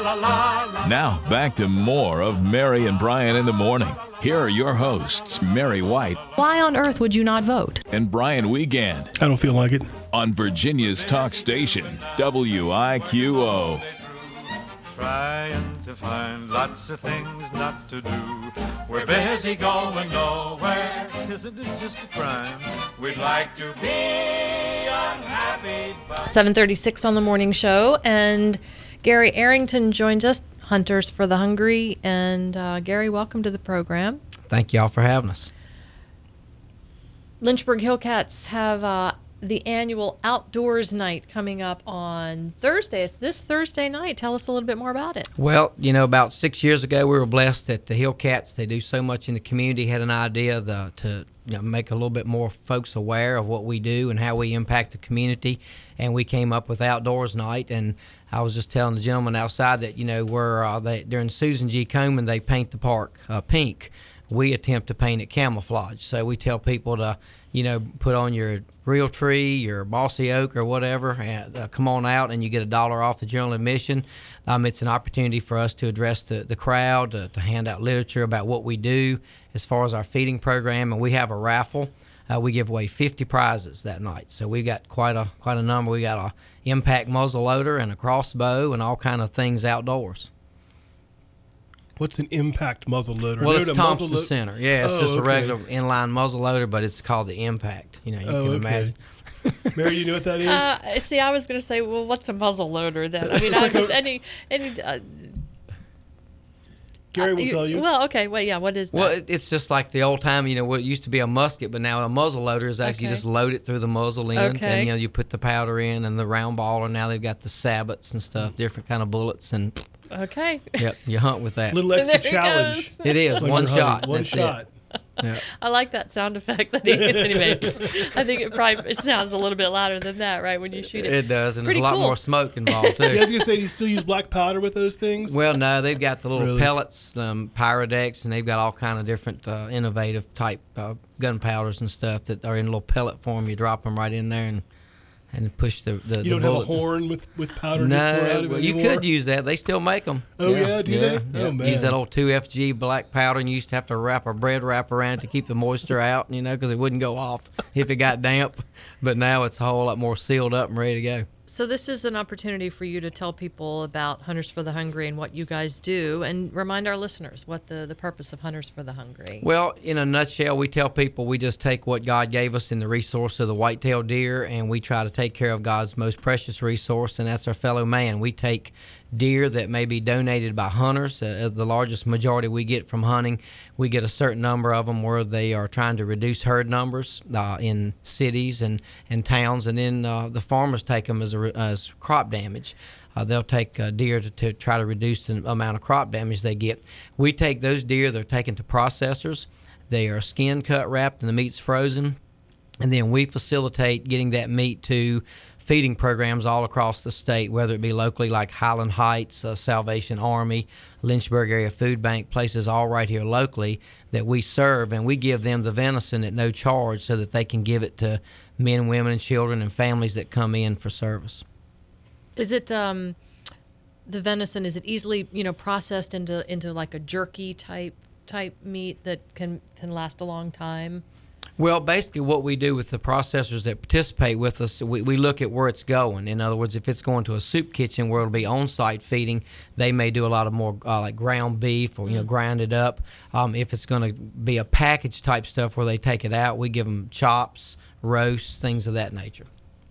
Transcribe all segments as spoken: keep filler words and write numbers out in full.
la la la. Now, back to more of Mary and Brian in the morning. Here are your hosts, Mary White. Why on earth would you not vote? And Brian Wiegand. I don't feel like it. On Virginia's talk station, W I Q O. Trying to find lots of things not to do. We're busy going nowhere. Isn't it just a crime? We'd like to be unhappy. But seven thirty-six on the morning show, and Gary Arrington joins us, Hunters for the Hungry. And uh, Gary, welcome to the program. Thank y'all for having us. Lynchburg Hillcats have uh, the annual Outdoors Night coming up on Thursday. It's this Thursday night. Tell us a little bit more about it. Well, you know, about six years ago, we were blessed that the Hillcats, they do so much in the community, had an idea the, to you know, make a little bit more folks aware of what we do and how we impact the community. And we came up with Outdoors Night. And I was just telling the gentleman outside that, you know, we're, uh, they, during Susan G. Komen, they paint the park uh, pink. We attempt to paint it camouflage. So we tell people to, you know, put on your real tree, your bossy oak or whatever, and uh, come on out and you get a dollar off the general admission. Um, it's an opportunity for us to address the, the crowd, uh, to hand out literature about what we do as far as our feeding program. And we have a raffle. Uh, we give away fifty prizes that night. So we've got quite a quite a number. We got a impact muzzle loader and a crossbow and all kind of things outdoors. What's an impact muzzle loader? Well, I know it's the Thompson muzzle lo- Center. Yeah, it's Oh, just a okay. regular inline muzzle loader, but it's called the Impact. You know, you Oh, can okay. imagine. Mary, you know what that is? Uh, see, I was going to say, well, what's a muzzle loader then? I mean, It's I like was a- any any. Uh, Gary will uh, tell you. Well, okay, well, yeah. What is that? Well, it, it's just like the old time, you know, what used to be a musket, but now a muzzle loader is actually Okay. just load it through the muzzle end, Okay. and you know, you put the powder in and the round ball, and now they've got the sabots and stuff, different kind of bullets, and okay. yep, you hunt with that. Little extra There he challenge. goes. It is When one you're shot. hunting. One That's shot. It. Yeah. I like that sound effect that he, that he made. I think it probably it sounds a little bit louder than that, right, when you shoot it. It does, and Pretty there's a lot cool. more smoke involved too. Yeah, I was gonna say, do you still use black powder with those things? Well, no, they've got the little Really? pellets, um, Pyrodex, and they've got all kind of different uh, innovative type uh, gunpowders and stuff that are in little pellet form. You drop them right in there and and push the the. you the don't have a bullet. horn with, with powder just pour out No, of well, it you anymore? could use that. They still make them. Oh, yeah? Do they? Oh, man. Use that old two F G black powder, and you used to have to wrap a bread wrap around it to keep the moisture out, you know, because it wouldn't go off if it got damp. But now it's a whole lot more sealed up and ready to go. So this is an opportunity for you to tell people about Hunters for the Hungry and what you guys do, and remind our listeners what the, the purpose of Hunters for the Hungry. Well, in a nutshell, we tell people we just take what God gave us in the resource of the white-tailed deer, and we try to take care of God's most precious resource, and that's our fellow man. We take deer that may be donated by hunters, uh, as the largest majority we get from hunting. We get a certain number of them where they are trying to reduce herd numbers uh, in cities and, and towns, and then uh, the farmers take them as, a, as crop damage. Uh, they'll take uh, deer to, to try to reduce the amount of crop damage they get. We take those deer, they're taken to processors. They are skin cut, wrapped, and the meat's frozen. And then we facilitate getting that meat to feeding programs all across the state, whether it be locally like Highland Heights, uh, Salvation Army, Lynchburg Area Food Bank, places all right here locally that we serve. And we give them the venison at no charge so that they can give it to men, women, and children and families that come in for service. Is it um, the venison? Is it easily you know processed into into like a jerky type type meat that can can last a long time? Well, basically what we do with the processors that participate with us, we, we look at where it's going. In other words, if it's going to a soup kitchen where it'll be on-site feeding, they may do a lot of more uh, like ground beef or, you know, grind it up. Um, if it's going to be a package type stuff where they take it out, we give them chops, roasts, things of that nature.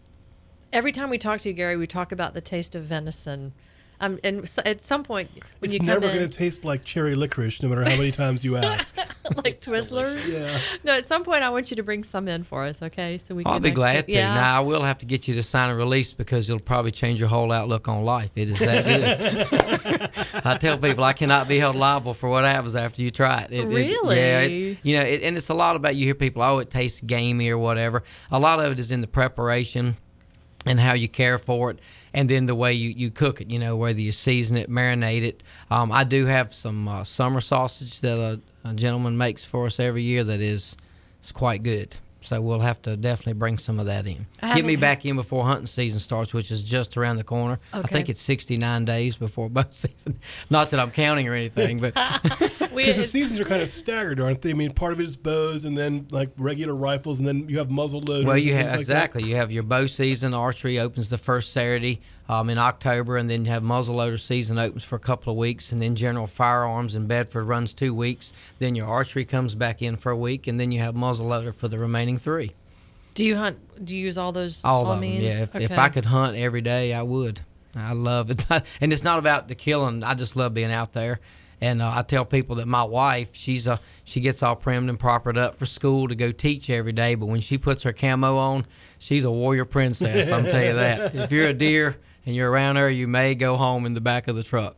Every time we talk to you, Gary, we talk about the taste of venison. Um, and so at some point, when It's you come never in, going to taste like cherry licorice, no matter how many times you ask. like Twizzlers. Yeah. No, at some point, I want you to bring some in for us, okay? So we. I'll can be actually- glad to. Yeah. Now, I will have to get you to sign a release because it'll probably change your whole outlook on life. It is that good. I tell people I cannot be held liable for what happens after you try it. It- it- Really? yeah. It, you know, it, and it's a lot about, you hear people, oh, it tastes gamey or whatever. A lot of it is in the preparation and how you care for it, and then the way you, you cook it, you know, whether you season it, marinate it. Um, I do have some uh, summer sausage that a, a gentleman makes for us every year that is, is quite good. So we'll have to definitely bring some of that in. I Get me haven't back in before hunting season starts, which is just around the corner. I Okay. think it's sixty-nine days before bow season. Not that I'm counting or anything, but We- Because the seasons are kind of staggered, aren't they? I mean, part of it is bows, and then like regular rifles, and then you have muzzle loaders. well, you and have things like that. exactly. You have your bow season. Archery opens the first Saturday um, in October, and then you have muzzleloader season opens for a couple of weeks, and then general firearms in Bedford runs two weeks. Then your archery comes back in for a week, and then you have muzzleloader for the remaining three. do you hunt? Do you use all those? All, all of means? them, yeah. If, if Okay. I could hunt every day, I would. I love it, and it's not about the killing. I just love being out there. And uh, I tell people that my wife, she's a she gets all primed and propered up for school to go teach every day. But when she puts her camo on, she's a warrior princess. I'm tell you that. If you're a deer and you're around her, you may go home in the back of the truck.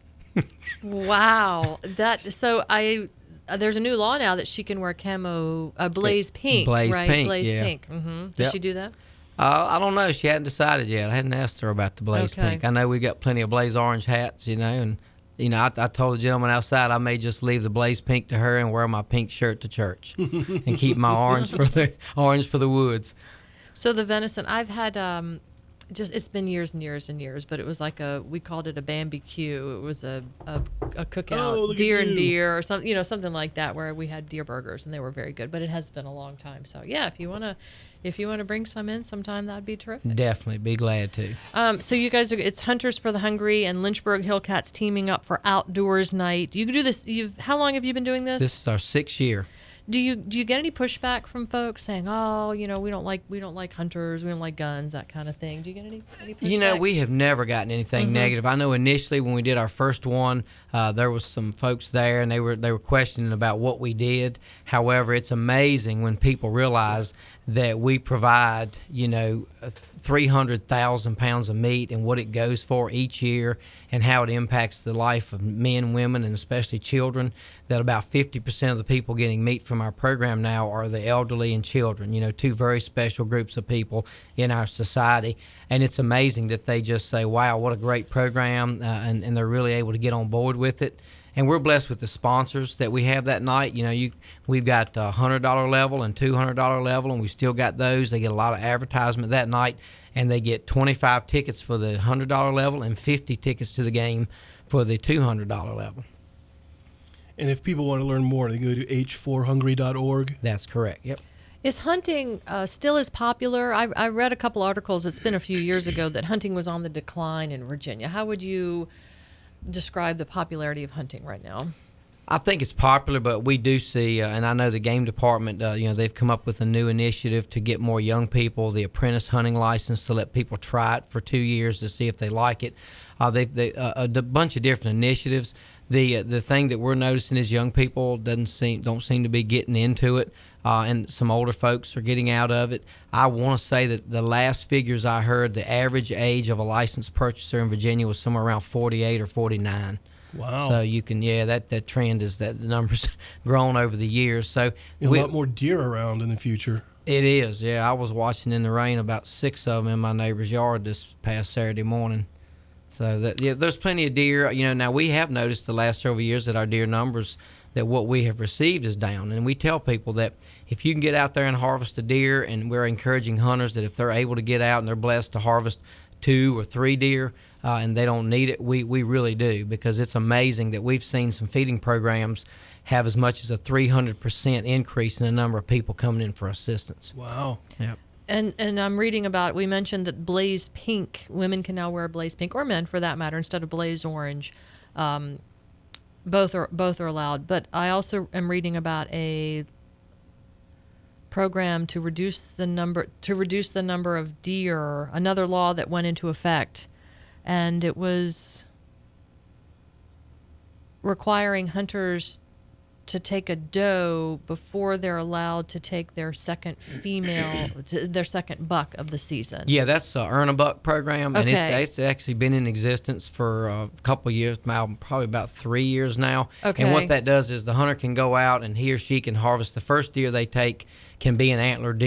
Wow, that so I. Uh, there's a new law now that she can wear camo, uh, blaze pink, Blaze right? pink, blaze yeah. pink. Mm-hmm. Did Yep. she do that? Uh, I don't know. She hadn't decided yet. I hadn't asked her about the blaze Okay. pink. I know we got plenty of blaze orange hats, you know, and you know, I, I told the gentleman outside I may just leave the blaze pink to her and wear my pink shirt to church, and keep my orange for the orange for the woods. So the venison, I've had um, just it's been years and years and years, but it was like a we called it a Bambi Q. It was a a, a cookout, Oh, look at deer and you. deer or something, you know, something like that, where we had deer burgers and they were very good. But it has been a long time, so yeah, if you wanna if you wanna bring some in sometime, that'd be terrific. Definitely be glad to. Um, so you guys are it's Hunters for the Hungry and Lynchburg Hillcats teaming up for Outdoors Night. You do this. You've how long have you been doing this? This is our sixth year. Do you do you get any pushback from folks saying, "Oh, you know, we don't like we don't like hunters, we don't like guns, that kind of thing"? Do you get any any pushback? You know, we have never gotten anything Mm-hmm. negative. I know initially when we did our first one, uh, there was some folks there, and they were they were questioning about what we did. However, it's amazing when people realize that we provide, you know, three hundred thousand pounds of meat and what it goes for each year, and how it impacts the life of men, women, and especially children. That about fifty percent of the people getting meat from our program now are the elderly and children, you know, two very special groups of people in our society. And it's amazing that they just say, wow, what a great program, uh, and, and they're really able to get on board with it. And we're blessed with the sponsors that we have that night. You know, you we've got a one hundred dollars level and two hundred dollars level, and we still got those. They get a lot of advertisement that night, and they get twenty-five tickets for the one hundred dollars level and fifty tickets to the game for the two hundred dollars level. And if people want to learn more, they go to h four hungry dot org. That's correct. Yep. Is hunting uh, still as popular? I, I read a couple articles. It's been a few years ago that hunting was on the decline in Virginia. How would you describe the popularity of hunting right now? I think it's popular, but we do see, uh, and I know the game department, uh, you know, they've come up with a new initiative to get more young people the apprentice hunting license, to let people try it for two years to see if they like it. Uh, they, they uh, a bunch of different initiatives. The uh, the thing that we're noticing is young people doesn't seem don't seem to be getting into it, uh, and some older folks are getting out of it. I want to say that the last figures I heard, the average age of a licensed purchaser in Virginia was somewhere around forty-eight or forty-nine. Wow. So you can, yeah, that, that trend is that the numbers grown over the years. So a we, lot more deer around in the future. it is, yeah. I was watching in the rain about six of them in my neighbor's yard this past Saturday morning. So that, yeah, there's plenty of deer. You know, now we have noticed the last several years that our deer numbers, that what we have received is down. And we tell people that if you can get out there and harvest a deer, and we're encouraging hunters that if they're able to get out and they're blessed to harvest two or three deer, uh, and they don't need it, we, we really do, because it's amazing that we've seen some feeding programs have as much as a three hundred percent increase in the number of people coming in for assistance. Wow. Yep. And and I'm reading about, we mentioned that blaze pink, women can now wear blaze pink, or men for that matter, instead of blaze orange. Um, both are both are allowed. But I also am reading about a program to reduce the number to reduce the number of deer, another law that went into effect, and it was requiring hunters to take a doe before they're allowed to take their second female, their second buck of the season. Yeah, that's a Earn a Buck program, and Okay. it's, it's actually been in existence for a couple of years now, probably about three years now. Okay. And what that does is the hunter can go out and he or she can harvest the first deer they take can be an antler deer.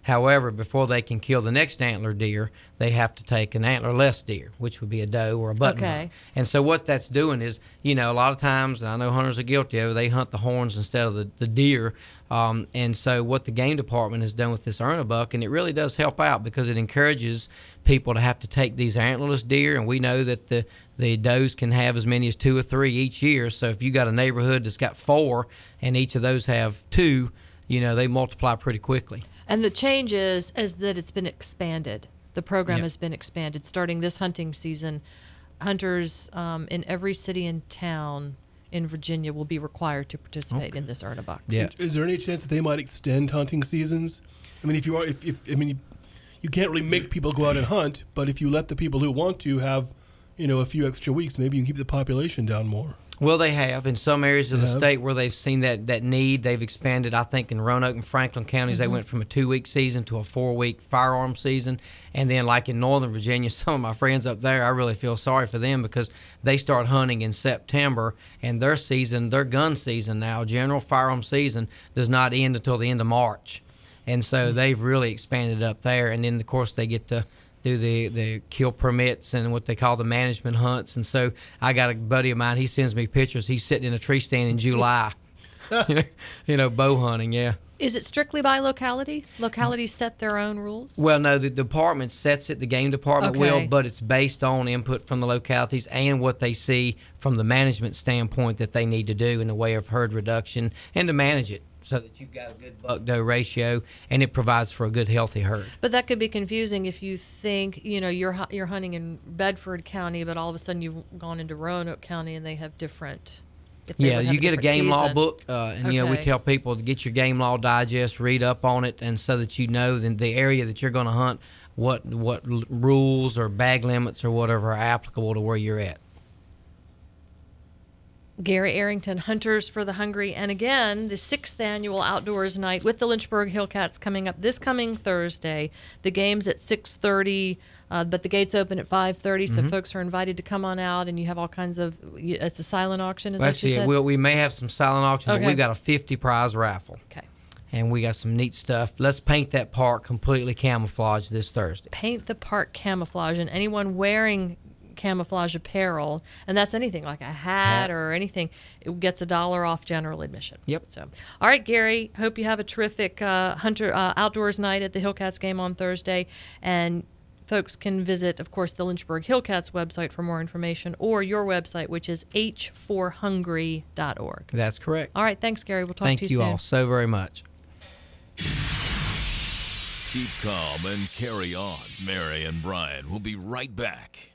However, before they can kill the next antler deer, they have to take an antlerless deer, which would be a doe or a button Okay. buck. And so what that's doing is, you know, a lot of times, and I know hunters are guilty of it, they hunt the horns instead of the, the deer. Um, and so what the game department has done with this earn a buck, and it really does help out because it encourages people to have to take these antlerless deer, and we know that the the does can have as many as two or three each year. So if you got a neighborhood that's got four, and each of those have two, you know, they multiply pretty quickly. And the change is, is that it's been expanded. The program Yep. has been expanded. Starting this hunting season, hunters um, in every city and town in Virginia will be required to participate in this earn a buck. Yeah. Is there any chance that they might extend hunting seasons? I mean, if you are, if, if I mean, you, you can't really make people go out and hunt, but if you let the people who want to have, you know, a few extra weeks, maybe you can keep the population down more. Well, they have. In some areas of the They have. state where they've seen that, that need, they've expanded. I think in Roanoke and Franklin counties, they went from a two-week season to a four-week firearm season. And then, like in Northern Virginia, some of my friends up there, I really feel sorry for them because they start hunting in September, and their season, their gun season now, general firearm season, does not end until the end of March. And so they've really expanded up there. And then, of course, they get to do the, the kill permits and what they call the management hunts. And so I got a buddy of mine, he sends me pictures. He's sitting in a tree stand in July, you know, you know, bow hunting, yeah. Is it strictly by locality? Localities set their own rules? Well, no, the department sets it, the game department Okay. will, but it's based on input from the localities and what they see from the management standpoint that they need to do in the way of herd reduction and to manage it so that you've got a good buck-doe ratio and it provides for a good, healthy herd. But that could be confusing if you think, you know, you're hu- you're hunting in Bedford County, but all of a sudden you've gone into Roanoke County and they have different. If they Yeah, would have you get a different game law season. book, uh, and you know we Okay. tell people to get your game law digest, read up on it, and so that you know then the area that you're going to hunt, what what l- rules or bag limits or whatever are applicable to where you're at. Gary Arrington, Hunters for the Hungry, and again, the sixth annual Outdoors Night with the Lynchburg Hillcats coming up this coming Thursday. The game's at six thirty, uh, but the gates open at five thirty, so folks are invited to come on out, and you have all kinds of, y- it's a silent auction, is Well, that what you actually, said? we'll, we may have some silent auction, Okay. but we've got a fifty prize raffle, Okay. and we got some neat stuff. Let's paint that park completely camouflaged this Thursday. Paint the park camouflage, and anyone wearing camouflage apparel, and that's anything like a hat, Hat. or anything, it gets a dollar off general admission. Yep. So, all right, Gary, hope you have a terrific uh, hunter uh, outdoors night at the Hillcats game on Thursday, and folks can visit, of course, the Lynchburg Hillcats website for more information, or your website, which is h four hungry dot org. That's correct. All right, thanks, Gary. We'll talk Thank to you you soon. all so very much. Keep calm and carry on. Mary and Brian will be right back.